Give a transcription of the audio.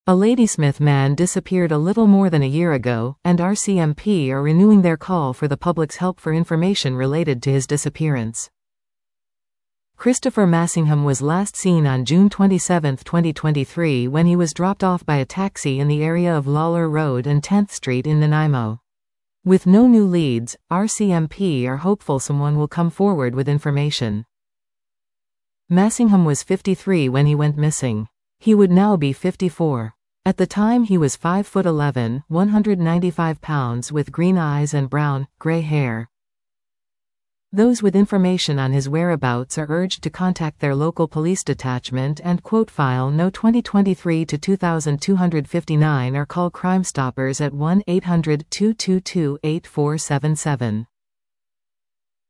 A Ladysmith man disappeared a little more than a year ago, and RCMP are renewing their call for the public's help for information related to his disappearance. Christopher Massingham was last seen on June 27, 2023 when he was dropped off by a taxi in the area of Lawler Road and 10th Street in Nanaimo. With no new leads, RCMP are hopeful someone will come forward with information. Massingham was 53 when he went missing. He would now be 54. At the time he was 5'11", 195 pounds with green eyes and brown, gray hair. Those with information on his whereabouts are urged to contact their local police detachment and file No 2023-2259 or call Crime Stoppers at 1-800-222-8477.